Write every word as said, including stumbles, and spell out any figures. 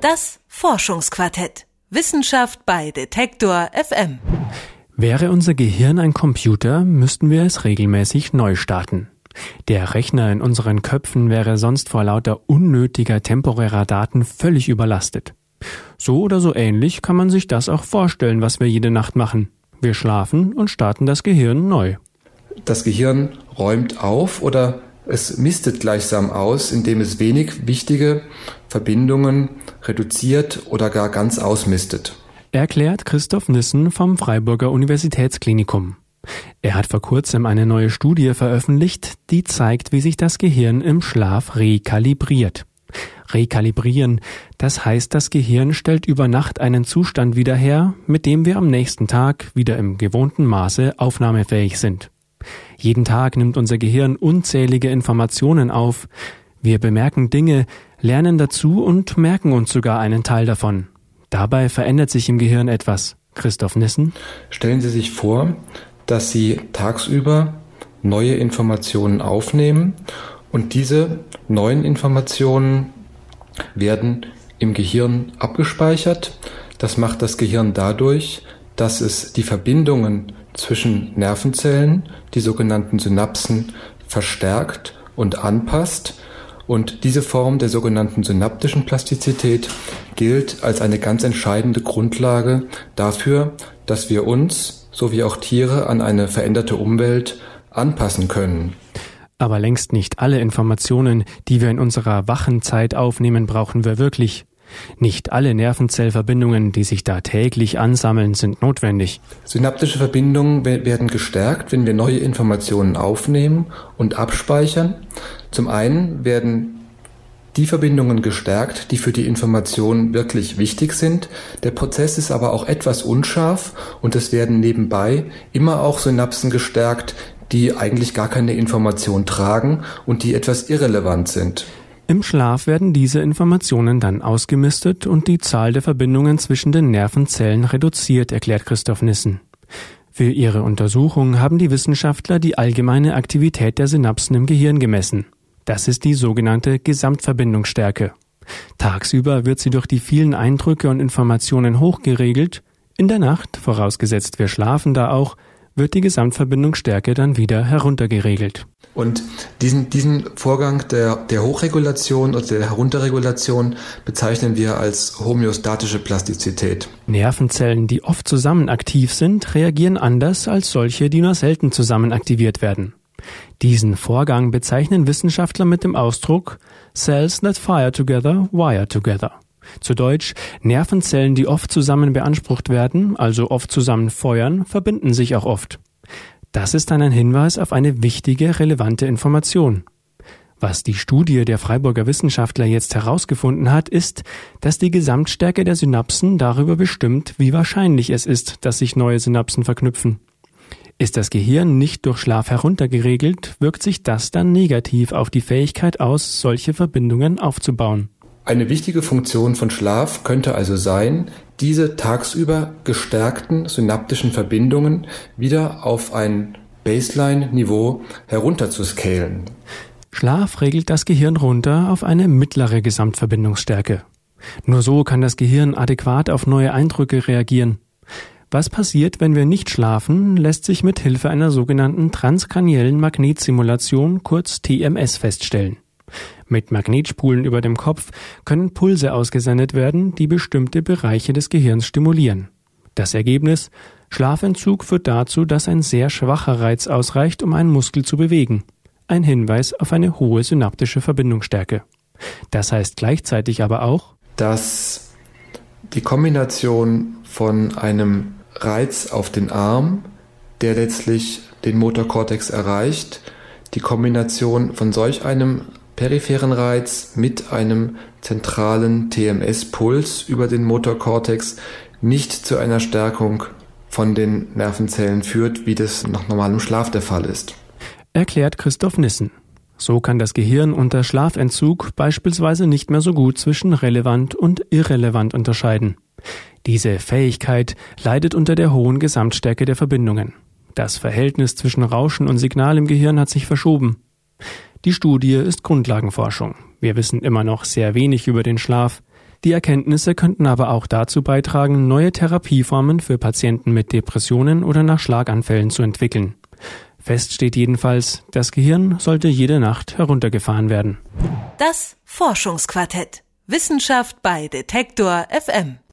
Das Forschungsquartett. Wissenschaft bei Detektor F M. Wäre unser Gehirn ein Computer, müssten wir es regelmäßig neu starten. Der Rechner in unseren Köpfen wäre sonst vor lauter unnötiger temporärer Daten völlig überlastet. So oder so ähnlich kann man sich das auch vorstellen, was wir jede Nacht machen. Wir schlafen und starten das Gehirn neu. Das Gehirn räumt auf oder es mistet gleichsam aus, indem es wenig wichtige Verbindungen reduziert oder gar ganz ausmistet. Erklärt Christoph Nissen vom Freiburger Universitätsklinikum. Er hat vor kurzem eine neue Studie veröffentlicht, die zeigt, wie sich das Gehirn im Schlaf rekalibriert. Rekalibrieren, das heißt, das Gehirn stellt über Nacht einen Zustand wieder her, mit dem wir am nächsten Tag wieder im gewohnten Maße aufnahmefähig sind. Jeden Tag nimmt unser Gehirn unzählige Informationen auf. Wir bemerken Dinge, lernen dazu und merken uns sogar einen Teil davon. Dabei verändert sich im Gehirn etwas. Christoph Nissen? Stellen Sie sich vor, dass Sie tagsüber neue Informationen aufnehmen und diese neuen Informationen werden im Gehirn abgespeichert. Das macht das Gehirn dadurch, dass es die Verbindungen zwischen Nervenzellen, die sogenannten Synapsen, verstärkt und anpasst. Und diese Form der sogenannten synaptischen Plastizität gilt als eine ganz entscheidende Grundlage dafür, dass wir uns, so wie auch Tiere, an eine veränderte Umwelt anpassen können. Aber längst nicht alle Informationen, die wir in unserer wachen Zeit aufnehmen, brauchen wir wirklich. Nicht alle Nervenzellverbindungen, die sich da täglich ansammeln, sind notwendig. Synaptische Verbindungen werden gestärkt, wenn wir neue Informationen aufnehmen und abspeichern. Zum einen werden die Verbindungen gestärkt, die für die Information wirklich wichtig sind. Der Prozess ist aber auch etwas unscharf und es werden nebenbei immer auch Synapsen gestärkt, die eigentlich gar keine Information tragen und die etwas irrelevant sind. Im Schlaf werden diese Informationen dann ausgemistet und die Zahl der Verbindungen zwischen den Nervenzellen reduziert, erklärt Christoph Nissen. Für ihre Untersuchung haben die Wissenschaftler die allgemeine Aktivität der Synapsen im Gehirn gemessen. Das ist die sogenannte Gesamtverbindungsstärke. Tagsüber wird sie durch die vielen Eindrücke und Informationen hochgeregelt. In der Nacht, vorausgesetzt wir schlafen da auch, wird die Gesamtverbindungsstärke dann wieder heruntergeregelt. Und diesen, diesen Vorgang der, der Hochregulation oder der Herunterregulation bezeichnen wir als homöostatische Plastizität. Nervenzellen, die oft zusammen aktiv sind, reagieren anders als solche, die nur selten zusammen aktiviert werden. Diesen Vorgang bezeichnen Wissenschaftler mit dem Ausdruck Cells that fire together, wire together. Zu Deutsch, Nervenzellen, die oft zusammen beansprucht werden, also oft zusammen feuern, verbinden sich auch oft. Das ist dann ein Hinweis auf eine wichtige, relevante Information. Was die Studie der Freiburger Wissenschaftler jetzt herausgefunden hat, ist, dass die Gesamtstärke der Synapsen darüber bestimmt, wie wahrscheinlich es ist, dass sich neue Synapsen verknüpfen. Ist das Gehirn nicht durch Schlaf heruntergeregelt, wirkt sich das dann negativ auf die Fähigkeit aus, solche Verbindungen aufzubauen. Eine wichtige Funktion von Schlaf könnte also sein, diese tagsüber gestärkten synaptischen Verbindungen wieder auf ein Baseline-Niveau herunterzuscalen. Schlaf regelt das Gehirn runter auf eine mittlere Gesamtverbindungsstärke. Nur so kann das Gehirn adäquat auf neue Eindrücke reagieren. Was passiert, wenn wir nicht schlafen, lässt sich mit Hilfe einer sogenannten transkraniellen Magnetsimulation, kurz T M S, feststellen. Mit Magnetspulen über dem Kopf können Pulse ausgesendet werden, die bestimmte Bereiche des Gehirns stimulieren. Das Ergebnis: Schlafentzug führt dazu, dass ein sehr schwacher Reiz ausreicht, um einen Muskel zu bewegen. Ein Hinweis auf eine hohe synaptische Verbindungsstärke. Das heißt gleichzeitig aber auch, dass die Kombination von einem Reiz auf den Arm, der letztlich den Motorkortex erreicht, die Kombination von solch einem peripheren Reiz mit einem zentralen T M S-Puls über den Motorkortex nicht zu einer Stärkung von den Nervenzellen führt, wie das nach normalem Schlaf der Fall ist. Erklärt Christoph Nissen. So kann das Gehirn unter Schlafentzug beispielsweise nicht mehr so gut zwischen relevant und irrelevant unterscheiden. Diese Fähigkeit leidet unter der hohen Gesamtstärke der Verbindungen. Das Verhältnis zwischen Rauschen und Signal im Gehirn hat sich verschoben. Die Studie ist Grundlagenforschung. Wir wissen immer noch sehr wenig über den Schlaf. Die Erkenntnisse könnten aber auch dazu beitragen, neue Therapieformen für Patienten mit Depressionen oder nach Schlaganfällen zu entwickeln. Fest steht jedenfalls, das Gehirn sollte jede Nacht heruntergefahren werden. Das Forschungsquartett. Wissenschaft bei Detektor F M.